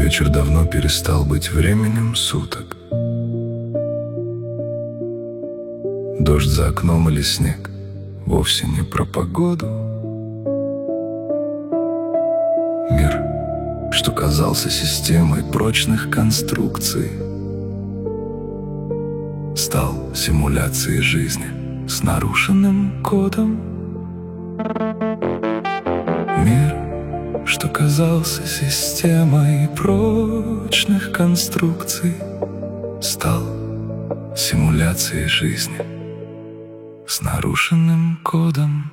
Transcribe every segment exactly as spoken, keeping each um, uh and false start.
вечер давно перестал быть временем суток. Дождь за окном или снег вовсе не про погоду. Мир, что казался системой прочных конструкций, стал симуляцией жизни с нарушенным кодом. Мир, что казался системой прочных конструкций, стал симуляцией жизни с нарушенным кодом.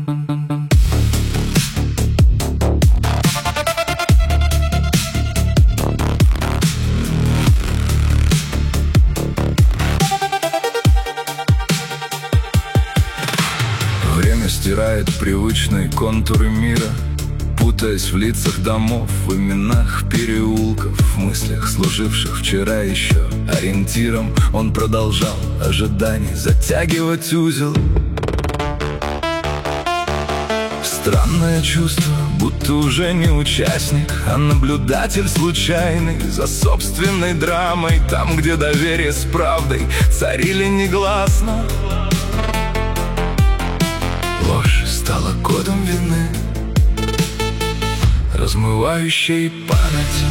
Время стирает привычные контуры мира, путаясь в лицах домов, в именах переулков, в мыслях, служивших вчера еще ориентиром. Он продолжал ожиданий затягивать узел. Странное чувство, будто уже не участник, а наблюдатель случайный за собственной драмой. Там, где доверие с правдой царили негласно, ложь стала кодом вины, размывающей память.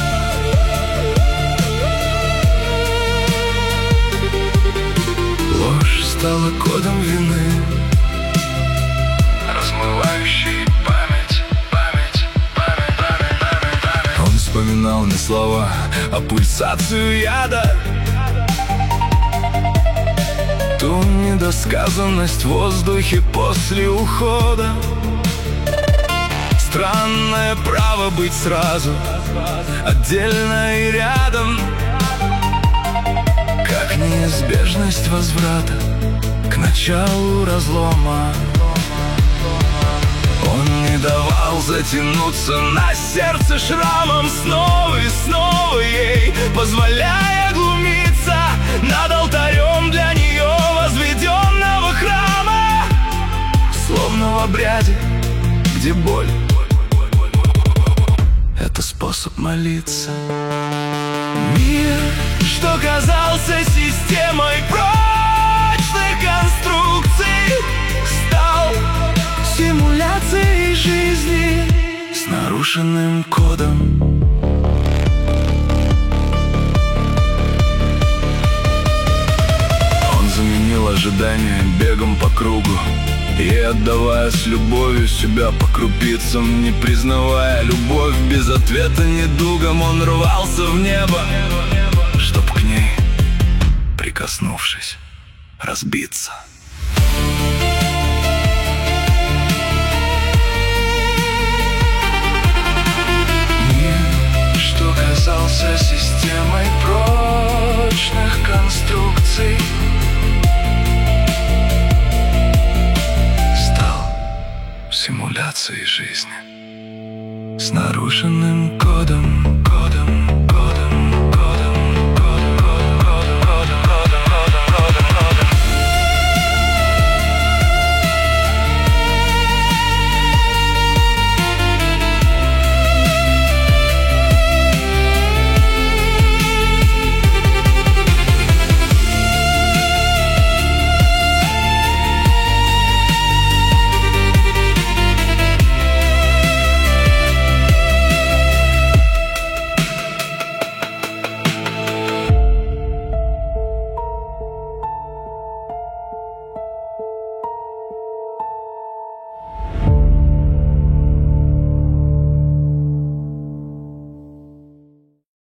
Ложь стала кодом вины, размывающей память, память, память, память, память, память. Он вспоминал не слова, а пульсацию яда, ту недосказанность в воздухе после ухода. Странное право быть сразу отдельно и рядом, как неизбежность возврата к началу разлома. Он не давал затянуться на сердце шрамом, снова и снова ей позволяя глумиться над алтарем для нее возведенного храма, словно в обряде, где боль — это способ молиться. Мир, что казался системой прочных конструкций, стал симуляцией жизни с нарушенным кодом. Он заменил ожидания бегом по кругу, и отдавая с любовью себя по крупицам, не признавая любовь без ответа недугом, он рвался в небо, чтоб к ней, прикоснувшись, разбиться. Мир, что казался системой прочных конструкций, симуляции жизни с нарушенным кодом.